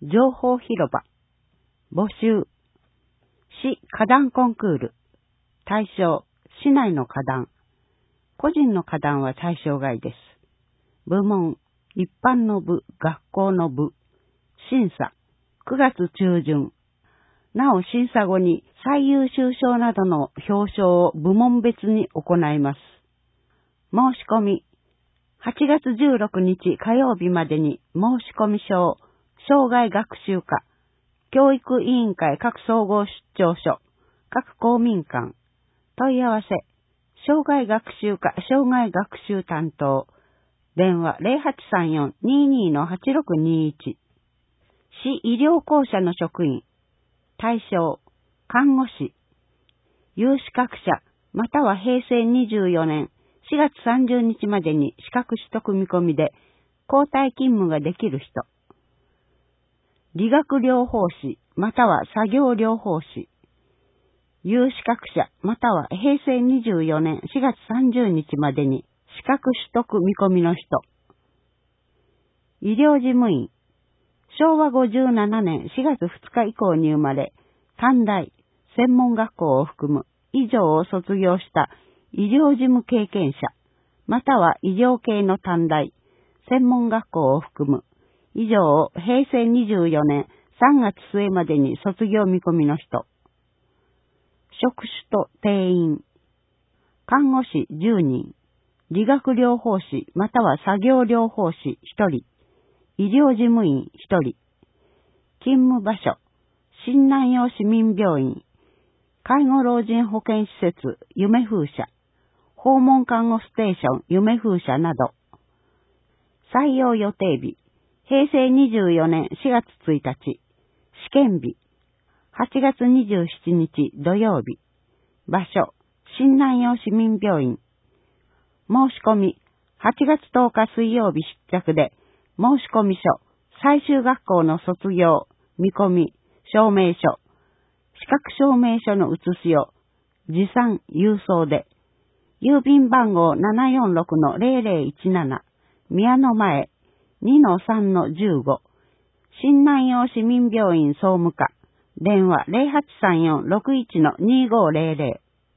情報広場。募集。市花壇コンクール。対象、市内の花壇。個人の花壇は対象外です。部門、一般の部、学校の部。審査、9月中旬。なお審査後に最優秀賞などの表彰を部門別に行います。申し込み、8月16日火曜日までに申込書、生涯学習課、教育委員会各総合出張所、各公民館、問い合わせ、生涯学習課生涯学習担当、電話0834-22-8621、市医療公社の職員、対象、看護師、有資格者、または平成24年4月30日までに資格取得見込みで、交代勤務ができる人。理学療法士、または作業療法士。有資格者、または平成24年4月30日までに資格取得見込みの人。医療事務員。昭和57年4月2日以降に生まれ、短大、専門学校を含む以上を卒業した医療事務経験者、または医療系の短大、専門学校を含む以上を平成24年3月末までに卒業見込みの人。職種と定員。看護師10人、理学療法士または作業療法士1人、医療事務員1人。勤務場所、新南陽市民病院、介護老人保健施設夢風社、訪問看護ステーション夢風社など。採用予定日、平成24年4月1日、試験日、8月27日土曜日、場所、新南陽市民病院。申し込み、8月10日水曜日出着で、申込書、最終学校の卒業、見込み、証明書、資格証明書の写しを、持参郵送で、郵便番号746-0017、宮の前、2-3-15、新南陽市民病院総務課、電話0834-61-2500。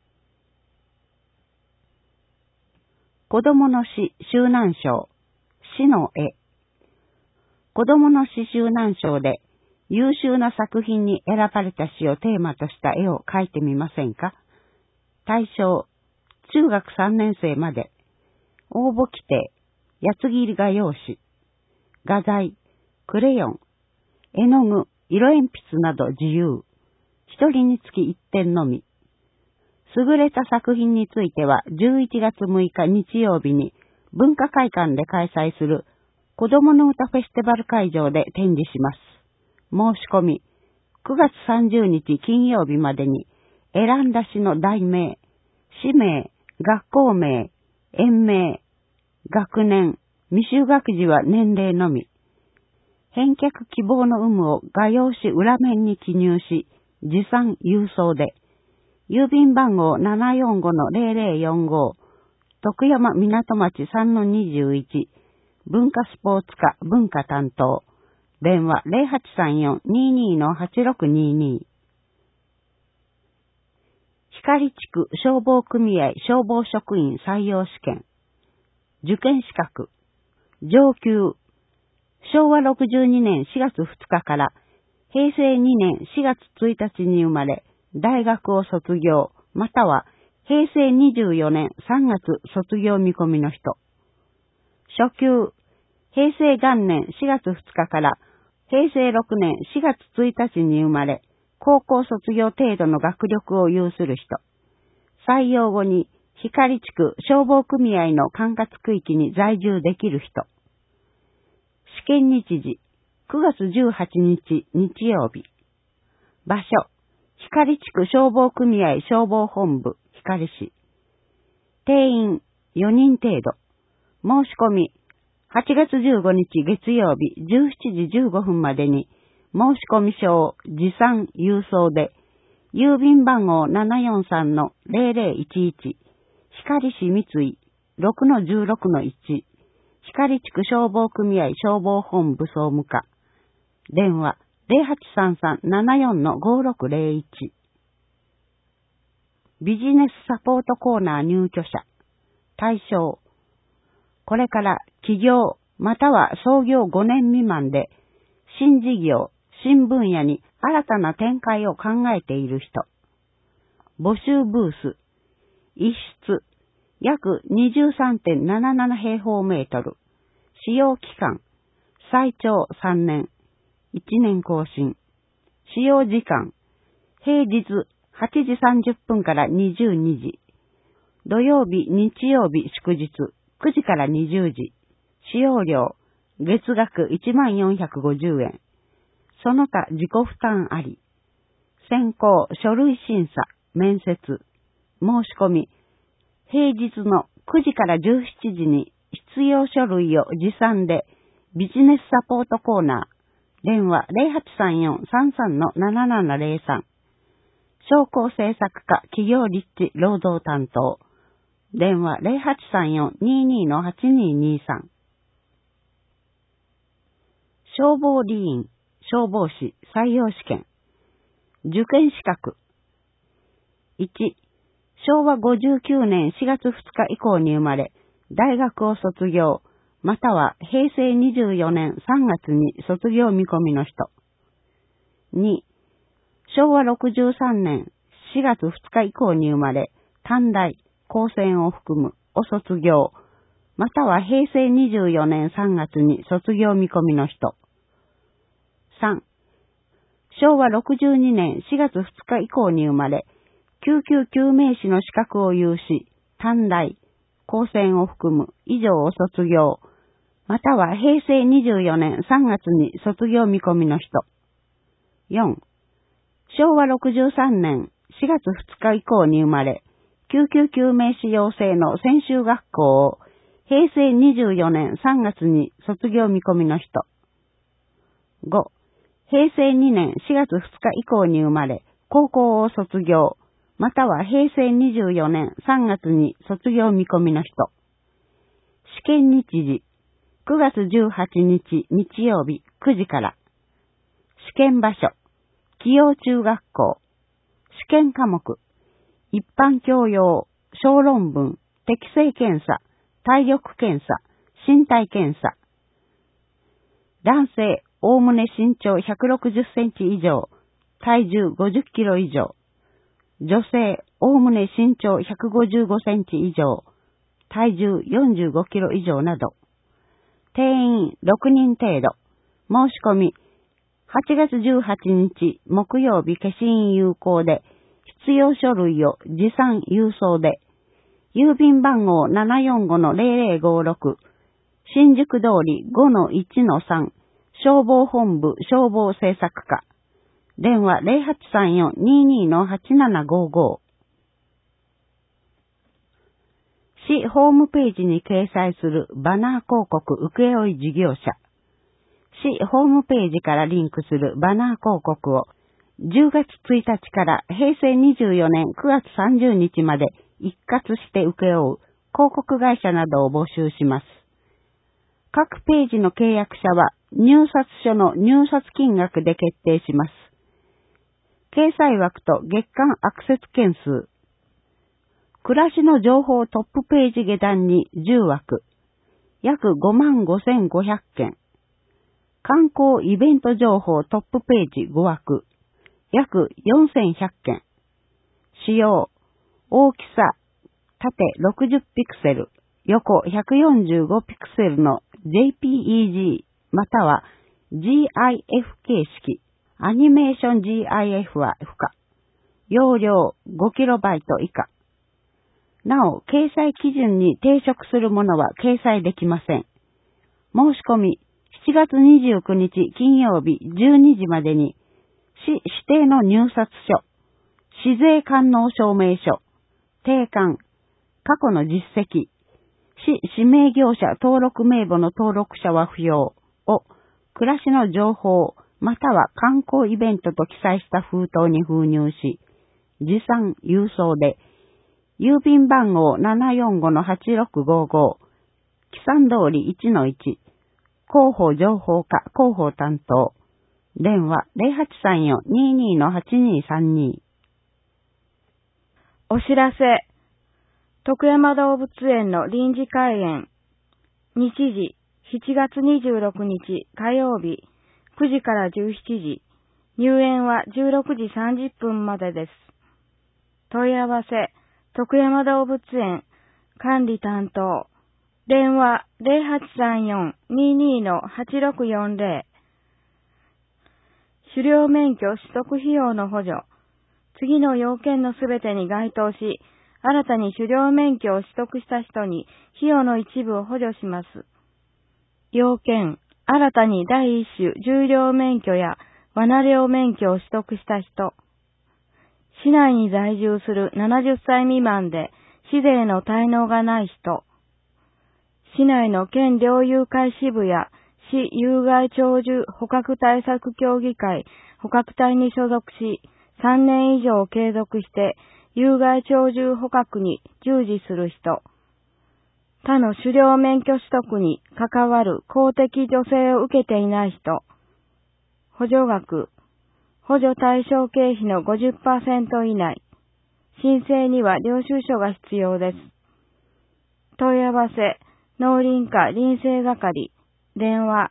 子供の詩周南賞、詩の絵。子供の詩周南賞で優秀な作品に選ばれた詩をテーマとした絵を描いてみませんか？対象、中学3年生まで。応募規定、八つ切り画用紙。画材、クレヨン、絵の具、色鉛筆など自由。一人につき1点のみ。優れた作品については11月6日日曜日に文化会館で開催する子供の歌フェスティバル会場で展示します。申し込み、9月30日金曜日までに選んだ詩の題名、氏名、学校名、園名、学年、未就学児は年齢のみ。返却希望の有無を画用紙裏面に記入し、持参郵送で、郵便番号745-0045、徳山港町 3-21、文化スポーツ課文化担当、電話0834-22-8622。光地区消防組合消防職員採用試験。受験資格。上級。昭和62年4月2日から平成2年4月1日に生まれ、大学を卒業、または平成24年3月卒業見込みの人。初級。平成元年4月2日から平成6年4月1日に生まれ、高校卒業程度の学力を有する人。採用後に光地区消防組合の管轄区域に在住できる人。試験日時、9月18日日曜日。場所、光地区消防組合消防本部光市。定員4人程度。申し込み、8月15日月曜日17時15分までに申込書を持参郵送で、郵便番号743-0011、光市三井 6-16-1、光地区消防組合消防本部総務課、 電話0833-74-5601。ビジネスサポートコーナー入居者。対象。これから起業または創業5年未満で、新事業、新分野に新たな展開を考えている人。募集ブース。一室。約 23.77 平方メートル。使用期間。最長3年。1年更新。使用時間。平日8時30分から22時。土曜日、日曜日、祝日9時から20時。使用料。月額1450円。その他自己負担あり。選考、書類審査、面接。申し込み。平日の9時から17時に必要書類を持参でビジネスサポートコーナー。電話0834-33-7703。商工制作課企業立地労働担当。電話0834-22-8223。消防理員、消防士採用試験。受験資格。1、昭和59年4月2日以降に生まれ、大学を卒業、または平成24年3月に卒業見込みの人。2、昭和63年4月2日以降に生まれ、短大、高専を含むを卒業、または平成24年3月に卒業見込みの人。3、昭和62年4月2日以降に生まれ、救急救命士の資格を有し、短大、高専を含む以上を卒業、または平成24年3月に卒業見込みの人。4、昭和63年4月2日以降に生まれ、救急救命士養成の専修学校を平成24年3月に卒業見込みの人。5、平成2年4月2日以降に生まれ、高校を卒業、または平成24年3月に卒業見込みの人。試験日時、9月18日日曜日9時から。試験場所、紀陽中学校。試験科目、一般教養、小論文、適性検査、体力検査、身体検査。男性、おおむね身長160センチ以上、体重50キロ以上。女性、おおむね身長155センチ以上、体重45キロ以上など。定員6人程度。申し込み、8月18日木曜日消印有効で、必要書類を持参郵送で、郵便番号745-0056、新宿通り 5-1-3、消防本部消防制作課。電話0834-22-8755。市ホームページに掲載するバナー広告請負事業者。市ホームページからリンクするバナー広告を10月1日から平成24年9月30日まで一括して請け負う広告会社などを募集します。各ページの契約者は入札書の入札金額で決定します。掲載枠と月間アクセス件数。暮らしの情報トップページ下段に10枠。約55,500件。観光イベント情報トップページ5枠。約4,100件。使用。大きさ。縦60ピクセル。横145ピクセルの JPEG または GIF 形式。アニメーション GIF は不可。容量 5KB 以下。なお、掲載基準に抵触するものは掲載できません。申し込み、7月29日金曜日12時までに、市指定の入札書、市税官能証明書、定款、過去の実績、市指名業者登録名簿の登録者は不要を、暮らしの情報、または観光イベントと記載した封筒に封入し、持参郵送で、郵便番号745-8655、記算通り 1-1、広報情報課広報担当、 電話0834-22-8232。 お知らせ。徳山動物園の臨時開園。日時、7月26日火曜日、9時から17時。入園は16時30分までです。問い合わせ、徳山動物園管理担当。電話0834-22-8640。狩猟免許取得費用の補助。次の要件のすべてに該当し、新たに狩猟免許を取得した人に費用の一部を補助します。要件、新たに第一種重猟免許や罠猟免許を取得した人。市内に在住する70歳未満で市税の滞納がない人。市内の県猟友会支部や市有害鳥獣捕獲対策協議会捕獲隊に所属し、3年以上継続して有害鳥獣捕獲に従事する人。他の狩猟免許取得に関わる公的助成を受けていない人。補助額。補助対象経費の 50% 以内。申請には領収書が必要です。問い合わせ、農林課林政係。電話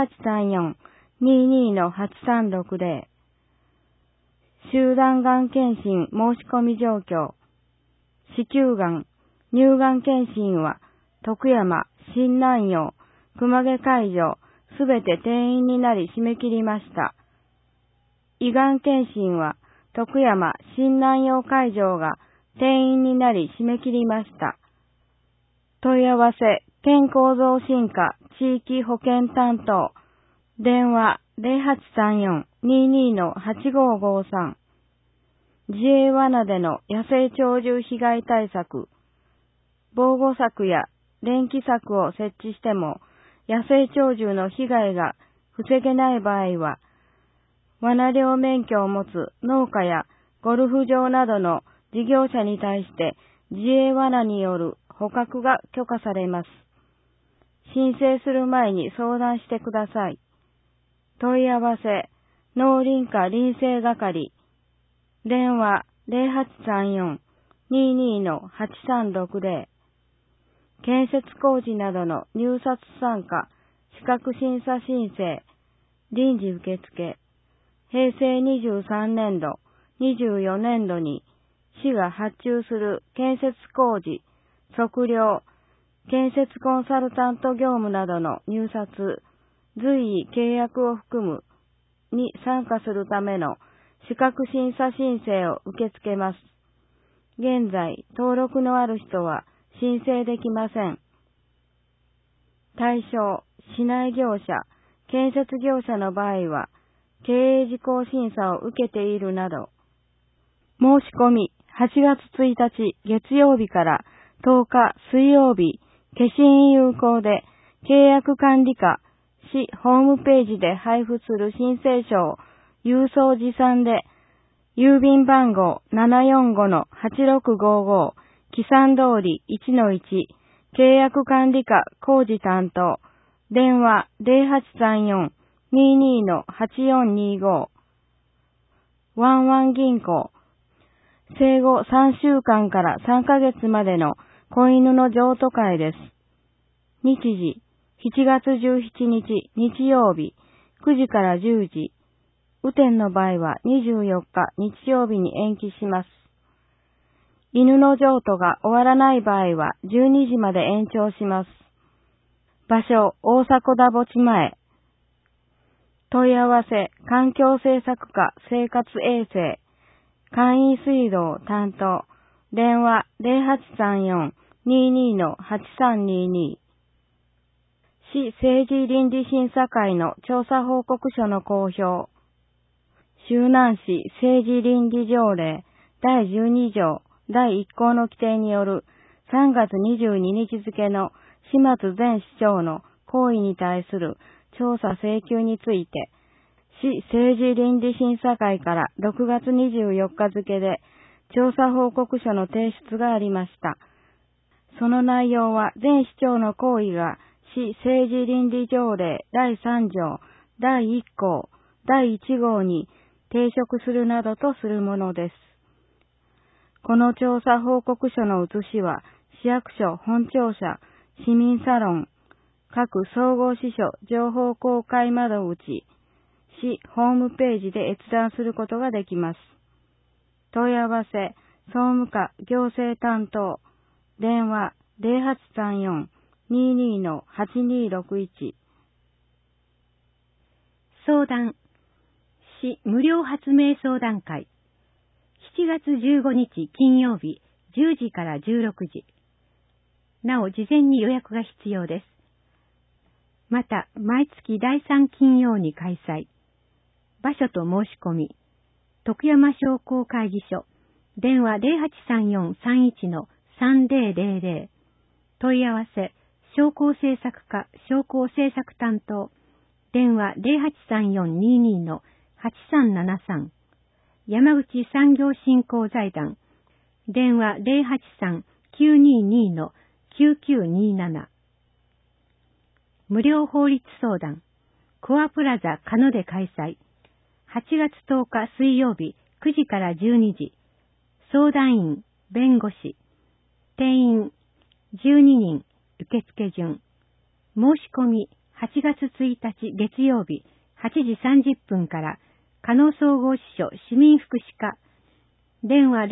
0834-22-8360。集団がん検診申し込み状況。子宮がん、乳がん検診は、徳山、新南陽、熊毛会場、すべて定員になり締め切りました。胃がん検診は、徳山、新南陽会場が定員になり締め切りました。問い合わせ、健康増進課地域保健担当。電話0834-22-8553。自営罠での野生鳥獣被害対策。防護柵や電気柵を設置しても野生鳥獣の被害が防げない場合は、罠猟免許を持つ農家やゴルフ場などの事業者に対して自営罠による捕獲が許可されます。申請する前に相談してください。問い合わせ、農林課林政係。電話0834-22-8360。建設工事などの入札参加、資格審査申請、臨時受付。平成23年度、24年度に市が発注する建設工事、測量、建設コンサルタント業務などの入札、随意契約を含むに参加するための資格審査申請を受け付けます。現在、登録のある人は申請できません。対象、市内業者、建設業者の場合は、経営事項審査を受けているなど、申し込み8月1日月曜日から10日水曜日、消印有効で、契約管理課、市ホームページで配布する申請書を郵送持参で、郵便番号745-8655、記算通り 1-1、契約管理課工事担当、電話0834-22-8425、ワンワン銀行、生後3週間から3ヶ月までの子犬の譲渡会です。日時、7月17日日曜日、9時から10時。雨天の場合は24日日曜日に延期します。犬の譲渡が終わらない場合は12時まで延長します。場所、大迫田墓地前。問い合わせ、環境政策課生活衛生。簡易水道担当。電話0834-22-8322。市政治倫理審査会の調査報告書の公表。周南市政治倫理条例第12条第1項の規定による3月22日付の島津前市長の行為に対する調査請求について、市政治倫理審査会から6月24日付で調査報告書の提出がありました。その内容は前市長の行為が市政治倫理条例第3条第1項第1号に抵触するなどとするものです。この調査報告書の写しは、市役所本庁舎、市民サロン、各総合支所情報公開窓口、市ホームページで閲覧することができます。問い合わせ、総務課行政担当、電話 0834-22-8261。 相談、市無料発明相談会。7月15日金曜日10時から16時。なお、事前に予約が必要です。また、毎月第3金曜に開催。場所と申し込み。徳山商工会議所。電話 0834-31-3000。問い合わせ、商工政策課商工政策担当。電話 0834-22-8373。山口産業振興財団。電話 083-922-9927。無料法律相談。コアプラザカノで開催。8月10日水曜日9時から12時。相談員、弁護士。定員12人。受付順。申し込み8月1日月曜日8時30分から。加納総合支所市民福祉課。電話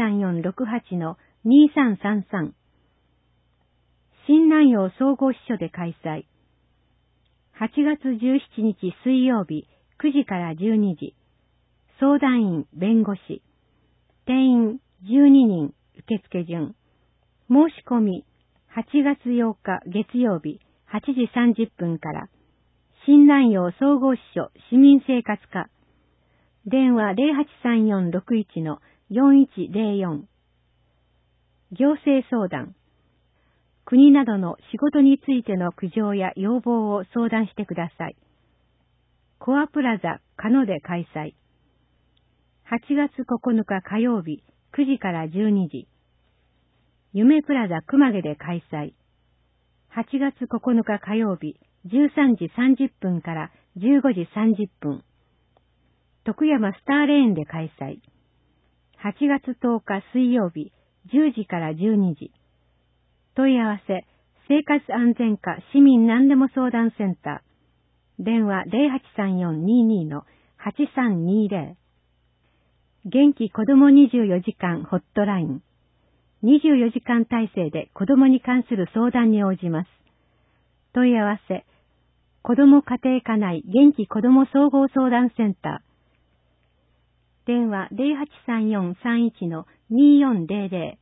0834-68-2333。新南陽総合支所で開催。8月17日水曜日9時から12時。相談員、弁護士。定員12人。受付順。申し込み8月8日月曜日8時30分から。新南陽総合支所市民生活課。電話 0834-61-4104。行政相談。国などの仕事についての苦情や要望を相談してください。コアプラザカノで開催。8月9日火曜日9時から12時。夢プラザ熊毛で開催。8月9日火曜日13時30分から15時30分。徳山スターレーンで開催。8月10日水曜日10時から12時。問い合わせ、生活安全課市民何でも相談センター。電話 0834-22-8320。元気子ども24時間ホットライン。24時間体制で子どもに関する相談に応じます。問い合わせ、子ども家庭科内元気子ども総合相談センター。電話 0834-31-2400。